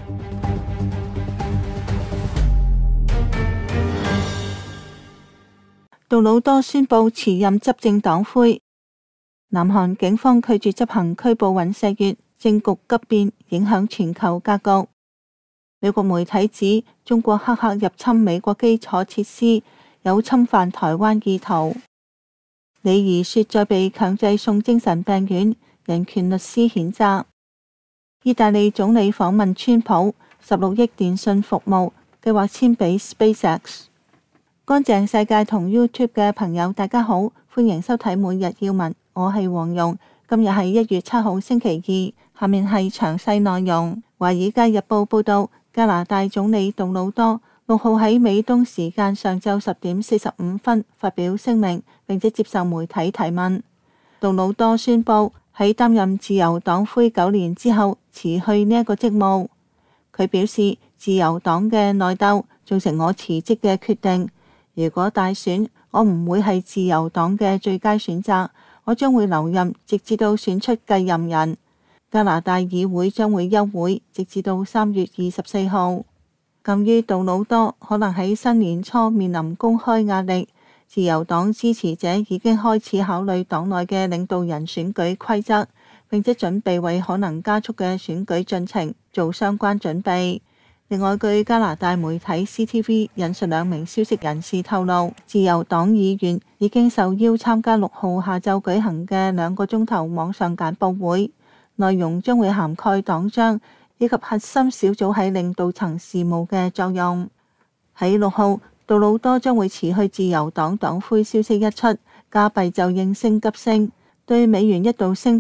杜魯多宣布辭任執政黨魁。南韓警方拒絕執行拘捕尹錫悅，政局急變，影響全球格局。美國媒體指中國黑客入侵美國基礎設施，有侵犯台灣意圖。李怡說再被強制送精神病院，人權律師譴責。意大利總理訪問川普，16億電信服務計劃簽俾 SpaceX。乾淨世界同 YouTube 嘅朋友大家好，歡迎收睇每日要聞，我係黃蓉。今日係1月7號星期二，下面係詳細內容。華爾街日報報道，加拿大總理杜魯多6號喺美東時間上晝10點45分發表聲明，並且接受媒體提問。杜魯多宣布喺擔任自由黨魁9年之後辭去呢一個職務。佢表示，自由黨嘅內鬥造成我辭職嘅決定。如果大選，我唔會係自由黨嘅最佳選擇，我將會留任直至到選出繼任人。加拿大議會將會休會直至到3月24號。鑑於杜魯多可能喺新年初面臨公開壓力，自由黨支持者已經開始考慮黨內嘅領導人選舉規則，並且準備為可能加速嘅選舉進程做相關準備。另外，據加拿大媒體 CTV 引述2名消息人士透露，自由黨議員已經受邀參加6號下晝舉行嘅2個鐘頭網上簡報會，內容將會涵蓋黨章以及核心小組喺領導層事務嘅作用。喺6號，杜魯多將會辭去自由黨黨魁消息一出，加幣就應聲急升，對美元一度升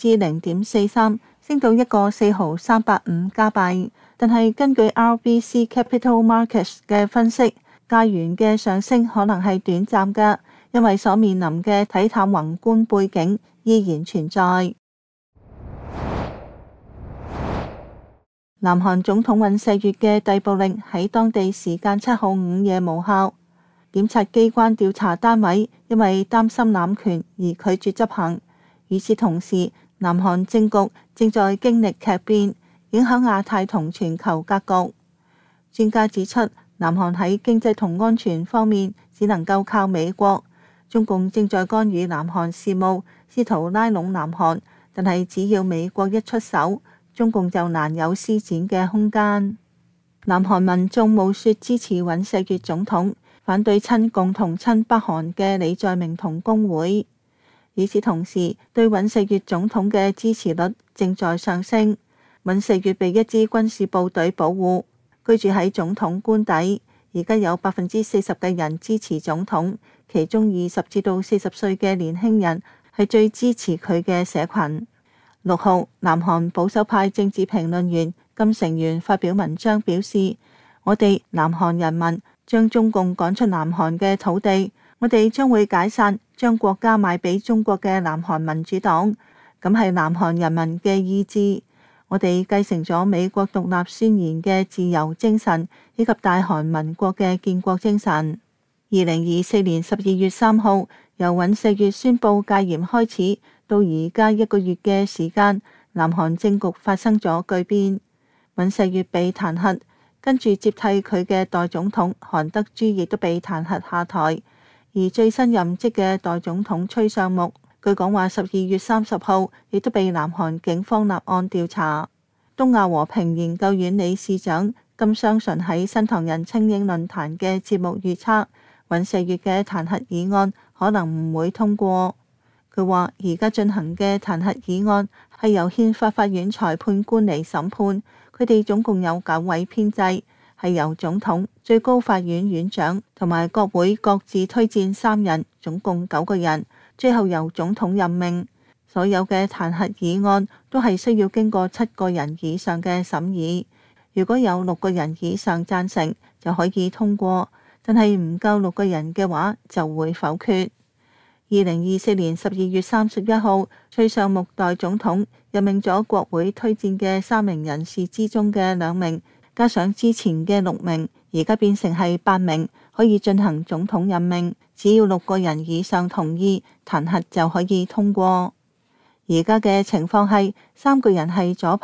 0.43%，升到一個4毫385加幣。但係根據 RBC Capital Markets 嘅分析，加元嘅上升可能係短暫嘅，因為所面臨嘅睇淡宏觀背景依然存在。南韓總統尹錫悅嘅逮捕令喺當地時間7號午夜無效，檢察機關調查單位因為擔心濫權而拒絕執行。與此同時，南韓政局正在經歷劇變，影響亞太同全球格局。專家指出，南韓喺經濟同安全方面只能夠靠美國。中共正在干預南韓事務，試圖拉攏南韓，但係只要美國一出手，中共就難有施展嘅空間。南韓民眾務說支持尹錫悅總統，反對親共同親北韓嘅李在明同工會。與此同時，對尹錫悅總統嘅支持率正在上升。尹錫悅被一支軍事部隊保護，居住喺總統官邸。而家有40%嘅人支持總統，其中20至到40歲嘅年輕人係最支持佢嘅社群。6號，南韓保守派政治評論員金成元發表文章表示，我哋南韓人民將中共趕出南韓嘅土地，我哋將會解散將國家賣俾中國嘅南韓民主黨，咁係南韓人民嘅意志。我哋繼承咗美國獨立宣言嘅自由精神，以及大韓民國嘅建國精神。2024年12月3號，由尹錫悅宣布戒嚴開始，到而家1個月嘅時間，南韓政局發生咗巨變。尹錫悅被彈劾，跟住接替佢嘅代總統韓德洙亦都被彈劾下台，而最新任職嘅代總統崔尚木，據講話12月30號亦都被南韓警方立案調查。東亞和平研究院理事長金相純喺新唐人青英論壇嘅節目預測，尹錫悅嘅彈劾議案可能唔會通過。佢話而家進行嘅彈劾議案係由憲法法院裁判官嚟審判，佢哋總共有9位編制，係由總統、最高法院院長同埋國會各自推薦3人，總共9個人，最後由總統任命。所有嘅彈劾議案都係需要經過7個人以上嘅審議，如果有6個人以上贊成就可以通過，但係唔夠6個人嘅話就會否決。2024年12月31號，崔尚木代總統任命咗國會推薦嘅3名人士之中嘅2名，加上之前嘅6名，而家變成係8名，可以進行總統任命。只要6個人以上同意，彈劾就可以通過。而家嘅情況係3個人係左派，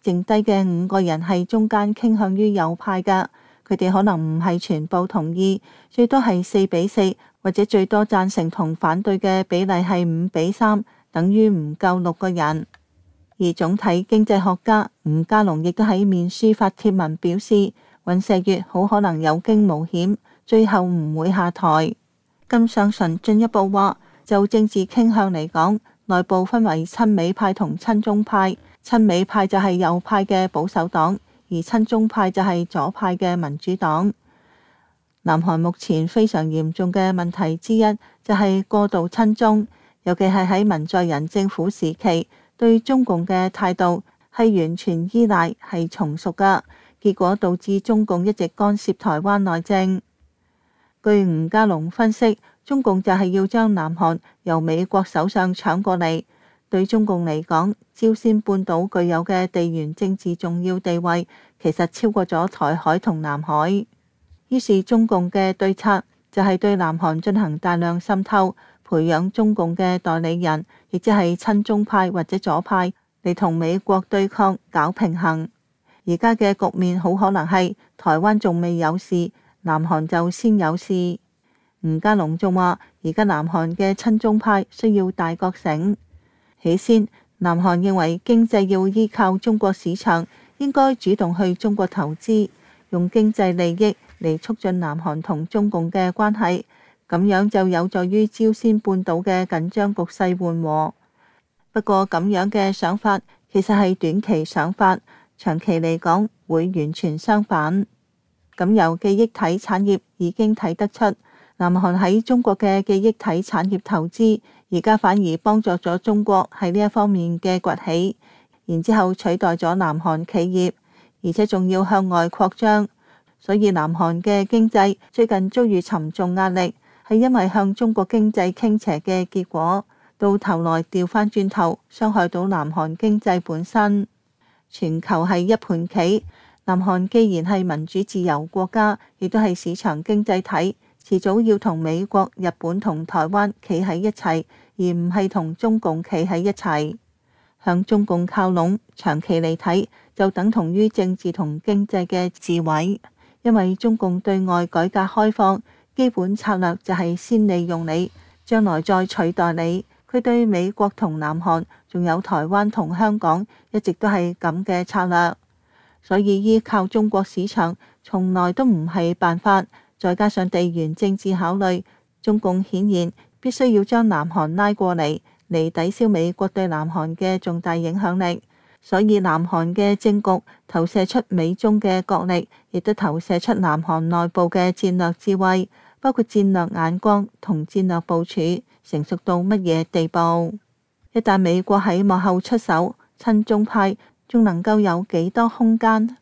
剩低嘅5個人係中間傾向於右派嘅，佢哋可能唔係全部同意，最多係4-4，或者最多贊成同反對嘅比例係5-3，等於唔夠6個人。而總體經濟學家吳家龍亦都喺面書發帖文表示，尹錫悅好可能有驚無險，最後唔會下台。金上淳進一步話，就政治傾向嚟講，內部分為親美派同親中派，親美派就係右派嘅保守黨，而親中派就係左派嘅民主黨。南韓目前非常嚴重嘅問題之一就係過度親中，尤其係喺文在寅政府時期，對中共嘅態度係完全依賴係從屬㗎，結果導致中共一直干涉台灣內政。據吳家龍分析，中共就係要將南韓由美國手上搶過嚟。對中共嚟講，朝鮮半島具有嘅地緣政治重要地位，其實超過咗台海同南海。於是中共嘅對策就係對南韓進行大量滲透，培養中共嘅代理人，亦即係親中派或者左派嚟同美國對抗，搞平衡。而家嘅局面好可能係台灣仲未有事，南韓就先有事。吳家龍仲話，而家南韓嘅親中派需要大覺醒。起先，南韓認為經濟要依靠中國市場，應該主動去中國投資，用經濟利益嚟促進南韓同中共嘅關係，咁樣就有助於朝鮮半島嘅緊張局勢緩和。不過咁樣嘅想法其實係短期想法，長期嚟講會完全相反。咁由記憶體產業已經睇得出，南韓喺中國嘅記憶體產業投資，而家反而幫助咗中國喺呢一方面嘅崛起，然之後取代咗南韓企業，而且仲要向外擴張。所以南韓嘅經濟最近遭遇沉重壓力，係因為向中國經濟傾斜嘅結果，到頭來掉返轉頭，傷害到南韓經濟本身。全球係一盤棋，南韓既然係民主自由國家，亦都係市場經濟體，遲早要同美國、日本同台灣企喺一齊，而唔係同中共企喺一齊。向中共靠攏，長期嚟睇就等同於政治同經濟嘅自毀，因為中共對外改革開放基本策略就係先利用你，將來再取代你。佢對美國同南韓仲有台灣同香港一直都係咁嘅策略，所以依靠中國市場從來都唔係辦法。再加上地緣政治考慮，中共顯然必須要將南韓拉過嚟抵消美國對南韓嘅重大影響力。所以南韓嘅政局投射出美中嘅角力，亦都投射出南韓內部嘅戰略智慧，包括戰略眼光同戰略部署成熟到乜嘢地步。一旦美國喺幕後出手，親中派仲能夠有幾多空間？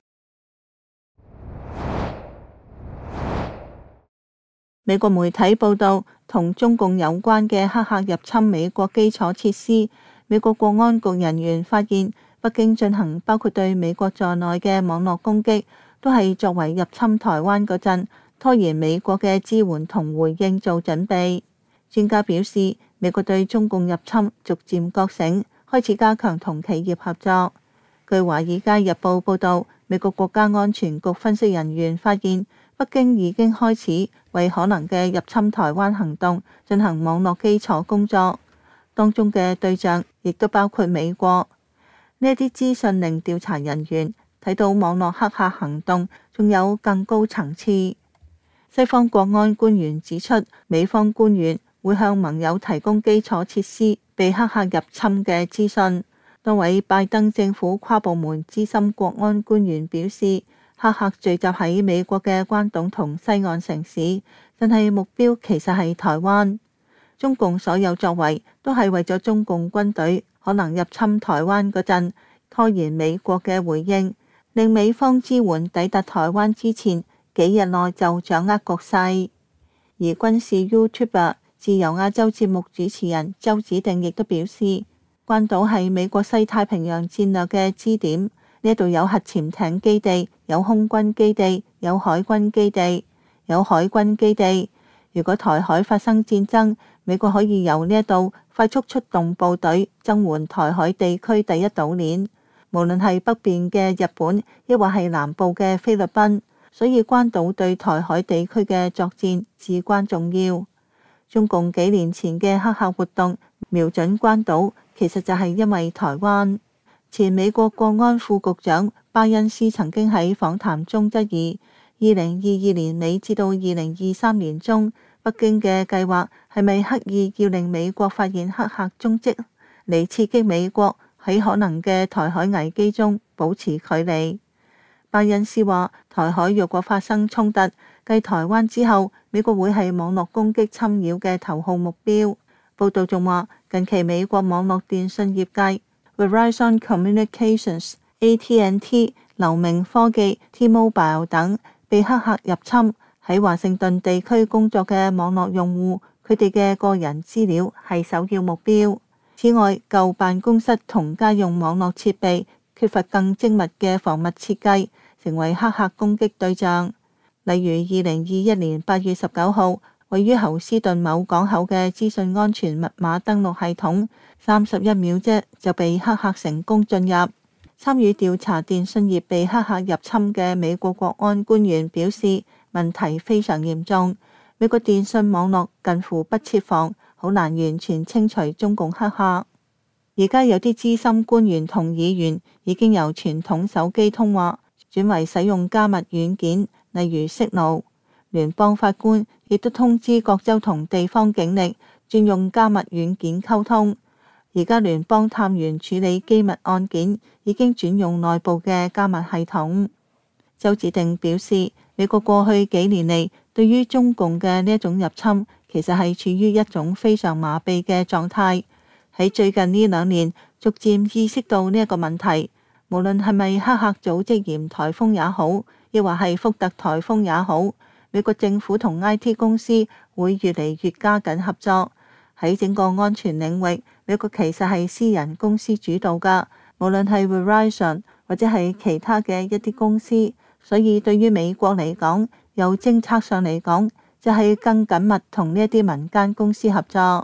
美國媒體報道，同中共有關嘅黑客入侵美國基礎設施，美國國安局人員發現北京進行包括對美國在內嘅網絡攻擊，都係作為入侵台灣嗰陣拖延美國嘅支援同回應做準備。專家表示，美國對中共入侵逐漸覺醒，開始加強同企業合作。據《華爾街日報》報道，美國國家安全局分析人員發現，北京已經開始為可能嘅入侵台灣行動進行網絡基礎工作，當中嘅對象亦都包括美國。呢啲資訊令調查人員睇到網絡黑客行動仲有更高層次。西方國安官員指出，美方官員會向盟友提供基礎設施被黑客入侵嘅資訊。多位拜登政府跨部門資深國安官員表示，黑客聚集喺美國嘅關東同西岸城市，但係目標其實係台灣。中共所有作為都係為咗中共軍隊可能入侵台灣嗰陣拖延美國嘅回應，令美方支援抵達台灣之前幾日內就掌握局勢。而軍事 YouTuber 自由亞洲節目主持人周子定亦都表示，關島係美國西太平洋戰略嘅支點，呢度有核潛艇基地，有空軍基地，有海軍基地，有海軍基地。如果台海發生戰爭，美國可以由呢一度快速出動部隊增援台海地區第一島鏈。 無論係北邊嘅日本，抑或係南部嘅菲律賓，所以關島對台海地區嘅作戰至關重要。中共幾年前嘅黑客活動瞄準關島，其實就係因為台灣。前美國國安副局長巴恩斯曾經喺訪談中質疑，2022年尾至到2023年中，北京嘅計劃係咪刻意要令美國發現黑客蹤跡，嚟刺激美國喺可能嘅台海危機中保持距離。巴恩斯話：台海若果發生衝突，繼台灣之後，美國會係網絡攻擊侵擾嘅頭號目標。報道仲話，近期美國網絡電信業界 Verizon Communications、AT&T、流明科技、T-Mobile 等被黑客入侵，喺華盛頓地區工作嘅網絡用戶，佢哋嘅個人資料係首要目標。此外，舊辦公室同家用網絡設備缺乏更精密嘅防密設計，成為黑客攻擊對象。例如2021年8月19號，位於侯斯頓某港口嘅資訊安全密碼登錄系統，31秒啫就被黑客成功進入。參與調查電信業被黑客入侵嘅美國國安官員表示，問題非常嚴重，美國電信網絡近乎不設防，好難完全清除中共黑客。而家有啲資深官員同議員已經由傳統手機通話轉為使用加密軟件，例如 Signal。聯邦法官亦都通知各州同地方警力轉用加密軟件溝通。而家聯邦探員處理機密案件已經轉用內部嘅加密系統。周子定表示，美國過去幾年嚟對於中共嘅呢一種入侵，其實係處於一種非常麻痹嘅狀態。喺最近呢2年，逐漸意識到呢一個問題，無論係咪黑客組織嫌颱風也好，亦或係福特颱風也好，美國政府同 IT 公司會越嚟越加緊合作。喺整個安全領域，美國其實係私人公司主導㗎，無論係 Verizon 或者係其他嘅一啲公司。所以對於美國嚟講，由政策上嚟講，就係更緊密同呢一啲民間公司合作。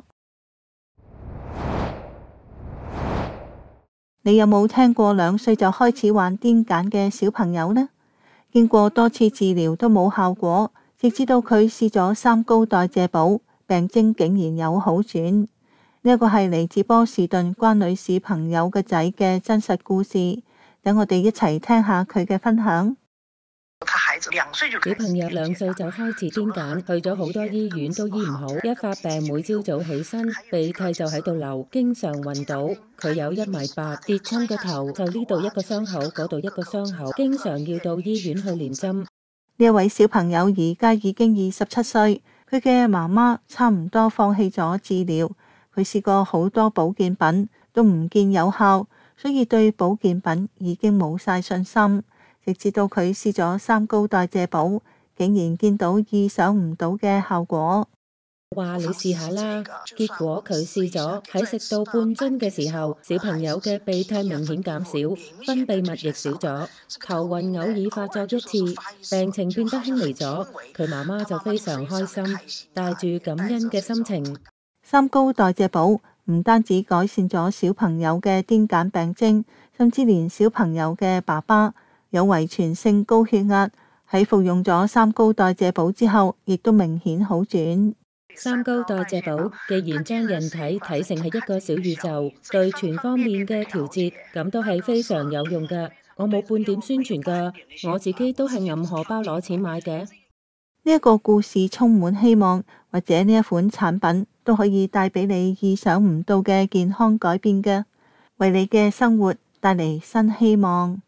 你有冇聽過2歲就開始患癲癇嘅小朋友呢？經過多次治療都冇效果，直至到佢試咗3高代謝寶，病徵竟然有好轉。呢一個係嚟自波士頓關女士朋友嘅仔嘅真實故事，等我哋一齊聽下佢嘅分享。 小朋友2歲就開始癲癇，去咗好多醫院都醫唔好，一發病每朝早起身鼻涕就喺度流，經常暈倒。佢有1.8米，跌親個頭就呢度一個傷口，嗰度一個傷口，經常要到醫院去連針。 呢一位小朋友而家已經27歲，佢嘅媽媽差唔多放棄咗治療，佢試過好多保健品都唔見有效，所以對保健品已經冇晒信心。直至到佢試咗3高代謝寶，竟然見到意想唔到嘅效果。 話你試下啦，結果佢試咗，喺食到半樽嘅時候，小朋友嘅鼻涕明顯減少，分泌物亦少咗，頭暈偶爾發作1次，病情變得輕微咗。佢媽媽就非常開心，帶住感恩嘅心情。 3高代謝寶唔單止改善咗小朋友嘅癲癇病徵，甚至連小朋友嘅爸爸有遺傳性高血壓，喺服用咗3高代謝寶之後，亦都明顯好轉。 3高代謝寶既然將人體睇成係一個小宇宙，對全方面嘅調節，咁都係非常有用㗎。我冇半點宣傳㗎，我自己都係揞荷包攞錢買嘅。 呢一個故事充滿希望，或者呢一款產品都可以帶俾你意想唔到嘅健康改變嘅，為你嘅生活帶嚟新希望。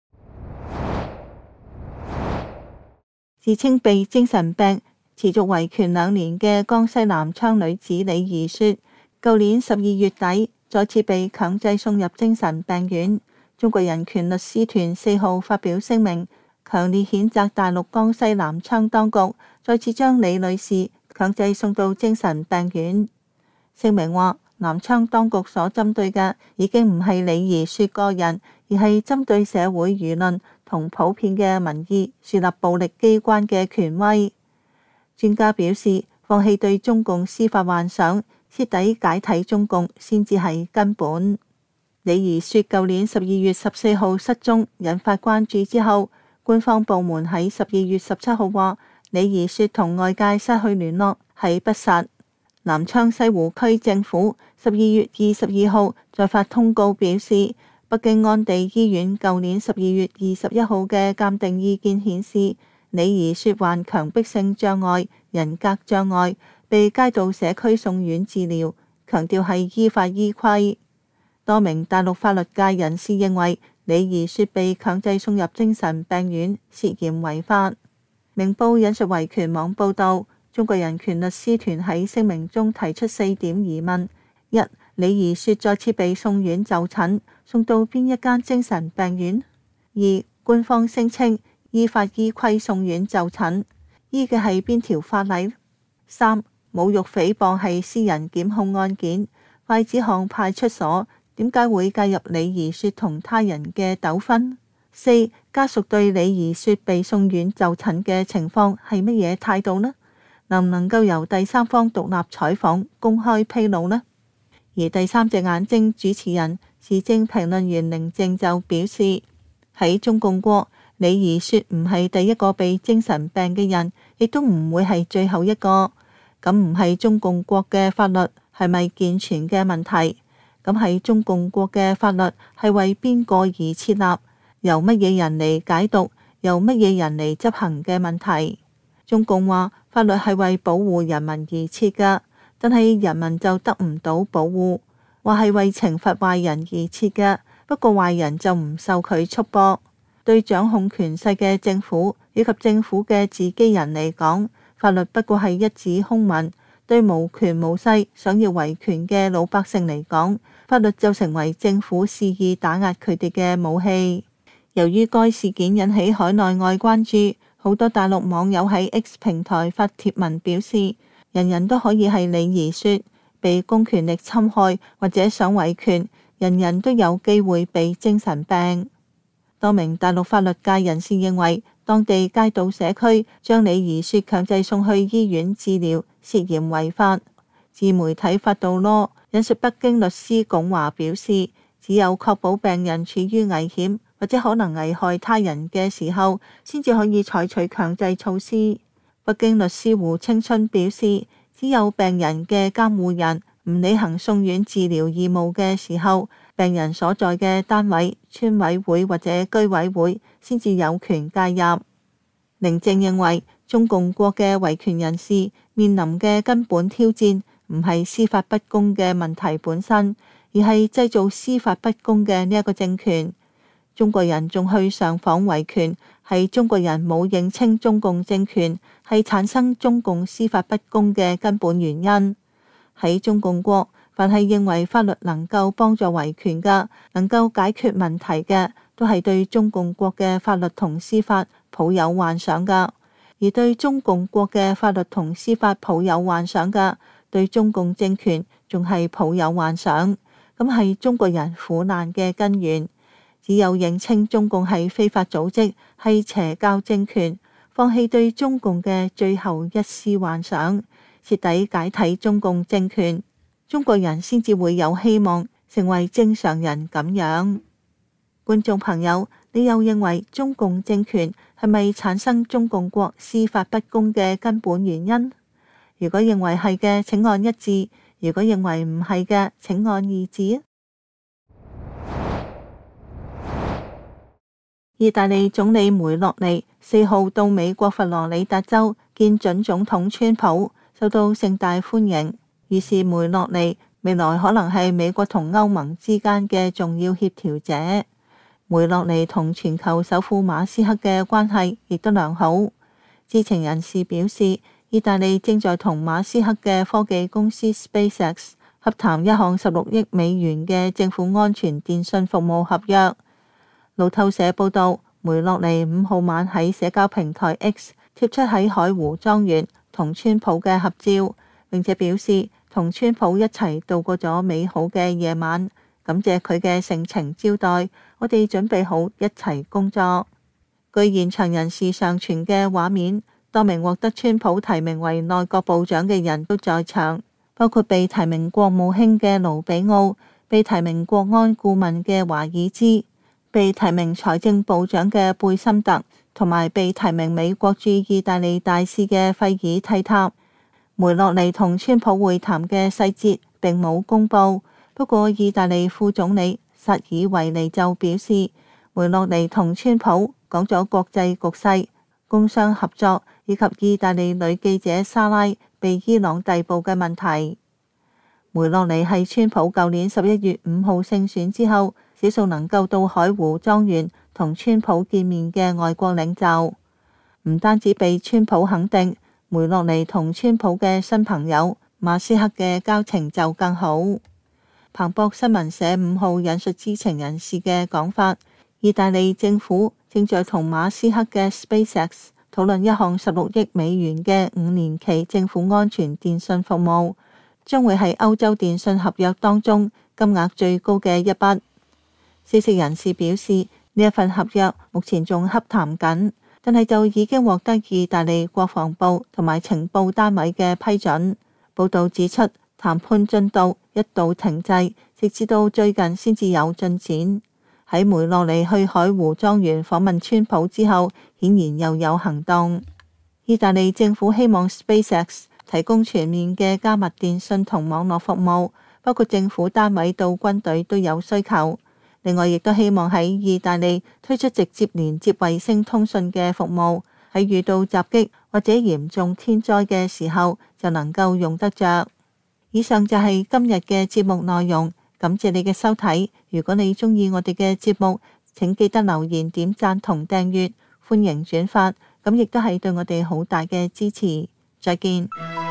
自稱被精神病持續維權2年嘅江西南昌女子李怡說，舊年12月底再次被強制送入精神病院。中國人權律師團4號發表聲明，強烈譴責大陸江西南昌當局再次將李女士強制送到精神病院。聲明話，南昌當局所針對嘅已經唔係李怡說個人，而係針對社會輿論同普遍嘅民意樹立暴力機關嘅權威。專家表示，放棄對中共司法幻想，徹底解體中共先至係根本。 李怡雪舊年12月14號失蹤，引發關注之後，官方部門喺12月17號話，李怡雪同外界失去聯絡係不實。南昌西湖區政府12月22號再發通告表示，北京安地醫院舊年12月21號嘅鑑定意見顯示，李怡雪患強迫性障礙、人格障礙，被街道社區送院治療，強調係依法依規。多名大陸法律界人士認為，李怡雪被強制送入精神病院涉嫌違法。明報引述維權網報導，中國人權律師團喺聲明中提出4點疑問：一、李怡雪再次被送院就診，送到邊一間精神病院？2、官方聲稱依法依規送院就診，依嘅係邊條法例？3、侮辱誹謗係私人檢控案件，筷子巷派出所點解會介入李怡雪同他人嘅糾紛？4、家屬對李怡雪被送院就診嘅情況係乜嘢態度呢？能唔能夠由第三方獨立採訪公開披露呢？而第三隻眼睛主持人、時政評論員寧靜就表示，喺中共國，李怡雪唔係第一個被精神病嘅人，亦都唔會係最後一個。咁唔係中共國嘅法律係咪健全嘅問題？咁係中共國嘅法律係為邊個而設立，由乜嘢人嚟解讀，由乜嘢人嚟執行嘅問題。中共話法律係為保護人民而設㗎，但係人民就得唔到保護，話係為懲罰壞人而設嘅，不過壞人就唔受佢束縛。對掌控權勢嘅政府以及政府嘅自己人嚟講，法律不過係一紙空文。對無權無勢想要維權嘅老百姓嚟講，法律就成為政府肆意打壓佢哋嘅武器。由於該事件引起海內外關注，好多大陸網友喺 X 平台發帖文表示，人人都可以係李怡雪，被公權力侵害或者想維權，人人都有機會被精神病。多名大陸法律界人士認為，當地街道社區將李怡雪強制送去醫院治療，涉嫌違法。自媒體法度囉引述北京律師龔華表示，只有確保病人處於危險或者可能危害他人嘅時候，先至可以採取強制措施。北京律師胡青春表示，只有病人嘅監護人唔履行送院治療義務嘅時候，病人所在嘅單位、村委會或者居委會先至有權介入。寧靜認為，中共國嘅維權人士面臨嘅根本挑戰唔係司法不公嘅問題本身，而係製造司法不公嘅呢一個政權。中國人仲去上訪維權，係中國人冇認清中共政權，係產生中共司法不公嘅根本原因。喺中共國，凡係認為法律能夠幫助維權嘅，能夠解決問題嘅，都係對中共國嘅法律同司法抱有幻想噶。而對中共國嘅法律同司法抱有幻想嘅，對中共政權仲係抱有幻想，咁係中國人苦難嘅根源。只有認清中共係非法組織，係邪教政權，放棄對中共嘅最後一絲幻想，徹底解體中共政權，中國人先至會有希望成為正常人咁樣。觀眾朋友，你又認為中共政權係咪產生中共國司法不公嘅根本原因？如果認為係嘅，請按一字；如果認為唔係嘅，請按二字。意大利總理梅洛尼4號到美國佛羅里達州見準總統川普，受到盛大歡迎。於是梅洛尼未來可能係美國同歐盟之間嘅重要協調者。梅洛尼同全球首富馬斯克嘅關係亦都良好。知情人士表示，意大利正在同馬斯克嘅科技公司 SpaceX 洽談一項16億美元嘅政府安全電訊服務合約。路透社報道，梅洛尼5號晚喺社交平台 X 貼出喺海湖莊園同川普嘅合照，並且表示同川普一齊度過咗美好嘅夜晚，感謝佢嘅盛情招待，我哋準備好一齊工作。據現場人士上傳嘅畫面，多名獲得川普提名為內閣部長嘅人都在場，包括被提名國務卿嘅盧比奧、 被提名國安顧問嘅華爾茲，被提名財政部長嘅貝森特，同埋被提名美國駐意大利大使嘅費爾蒂塔。梅洛尼同川普會談嘅細節並冇公佈，不過意大利副總理薩爾維尼就表示，梅洛尼同川普講咗國際局勢、工商合作以及意大利女記者莎拉被伊朗逮捕嘅問題。梅洛尼係川普舊年11月5號勝選之後，少數能夠到海湖莊園同川普見面嘅外國領袖。唔單止被川普肯定，梅洛尼同川普嘅新朋友馬斯克嘅交情就更好。彭博新聞社5號引述知情人士嘅講法，意大利政府正在同馬斯克嘅 SpaceX 討論一項16億美元嘅5年期政府安全電信服務，將會係歐洲電信合約當中金額最高嘅一筆。消息人士表示，呢一份合約目前仲洽談緊，但係就已經獲得意大利國防部同埋情報單位嘅批准。報道指出，談判進度一度停滯，直至到最近先至有進展。喺梅洛尼去海湖莊園訪問川普之後，顯然又有行動。意大利政府希望 SpaceX 提供全面嘅加密電信同網絡服務，包括政府單位到軍隊都有需求。另外，亦都希望喺意大利推出直接連接衛星通訊嘅服務，喺遇到襲擊或者嚴重天災嘅時候就能夠用得着。以上就係今日嘅節目內容，感謝你嘅收睇。如果你鍾意我哋嘅節目，請記得留言、點讚同訂閱，歡迎轉發，咁亦都係對我哋好大嘅支持。再見。